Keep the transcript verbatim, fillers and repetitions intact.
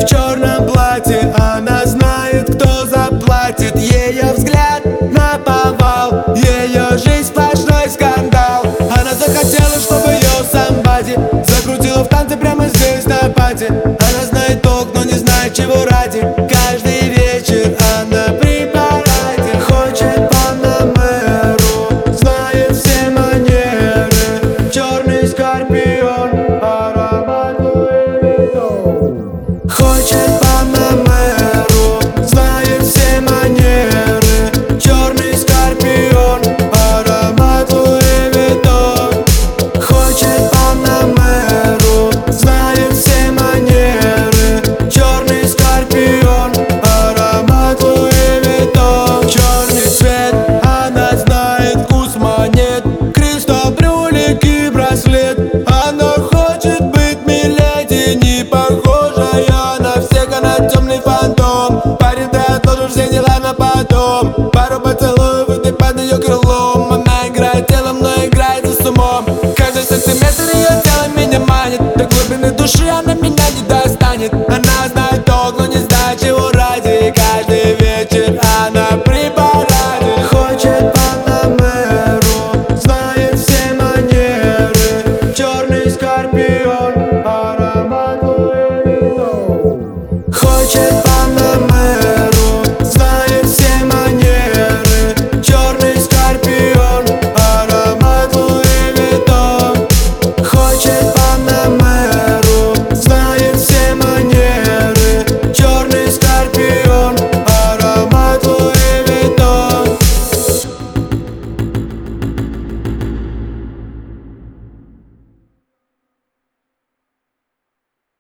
в черном платье. Она знает, кто заплатит. Ее взгляд наповал, ее жизнь сплошной скандал. Она захотела, чтобы ее самбади закрутила в танце прямо здесь на пати. Она знает толк, но не знает, чего ради. Каждый вечер она при параде. Хочет Панамеру, знает все манеры. Черный скорпион, аромат Луи Виттон. Хочет Панамеру, знает все манеры. Черный скорпион, аромат Луи Виттон. Хочет Панамеру, знает все манеры. Черный скорпион, аромат Луи Виттон. Черный цвет, она знает вкус монет. Кристалл, брюлик и браслет. Она хочет быть миледи, не похожая на всех, она темный фантом.